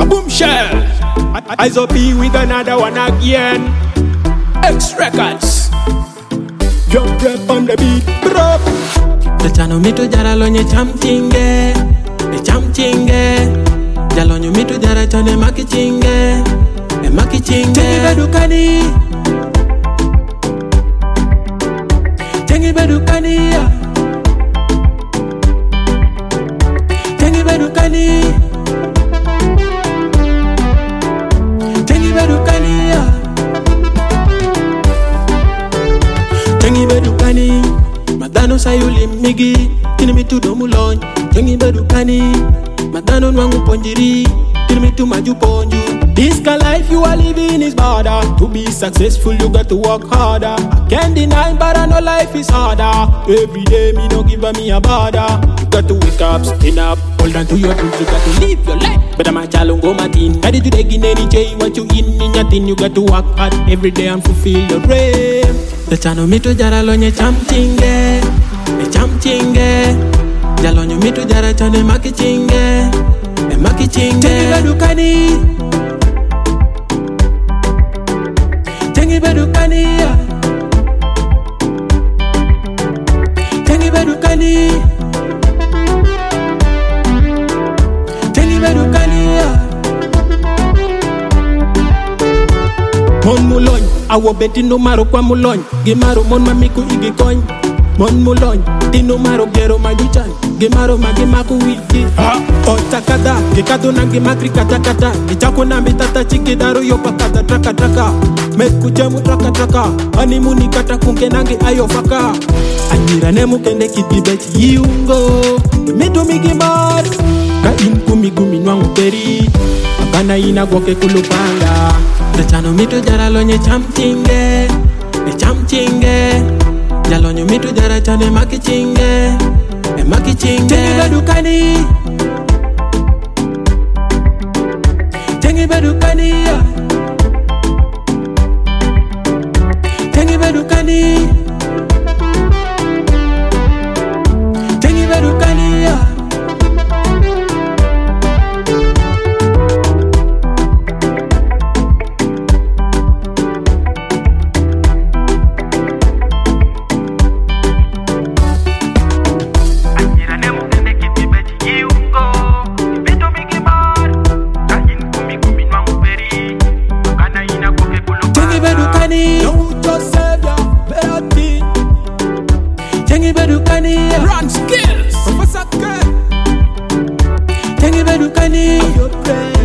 Boomshell. Eyes up here with another one again. X Records. Jump rap on the beat, bro. Tachano mitu jara lonye chamchinge, e chamchinge. Jalonyo mitu jara chane makichinge, e makichinge. Tengi bedukani, tengi bedukani, tengi bedukani, tengi bedukani, tengi bedukani. Madano sayuli migi, tini mitu domulon. Tengi bedukani, madano nwangu ponjiri, tini mitu maju ponju. This kind life you are living is harder. To be successful you got to work harder. I can't deny but I know life is harder. Every day me no give me a bother. You got to wake up, stand up, hold on to your dreams. You got to live your life. But I'm a chalongo matin. Ready to dig in any day. What you in your thing. You got to work hard every day and fulfill your dream. The chano mitu jara lonye chamchinge, e chamchinge. Jalonyo mitu jara chane makichinge, e makichinge. Tengi bedukani, tengi bedukani, tengi bedukani, tengi bedukani. Mon mulon, awo beti no maro kwa mulon. Gimaro mon mamiku igikony. Mon mulon, tino maro gero majuchan. Gimaro magimaku wiki. Otakata, gikato na gimakri katakata. Gichako na mitata chikidaro yopa kata traka traka. Mekuchemu traka traka. Animuni kata kunke nangi ayofaka. Anyira nemu kende kidibet yiungo. Mitu migimar. Ka imku migumi nwangu peri. Akana ina goke kulupanga. Tachano mitu jara lonye chamchinge, e chamchinge. Jalonyo mitu jara chane makichinge, e makichinge. Tengi bedukani, tengi bedukani, tengi bedukani, tengi bedukani. Don't just save ya, better thing. Tengi bedukani, Run skills, Professor K. tengi bedukani. Your brain.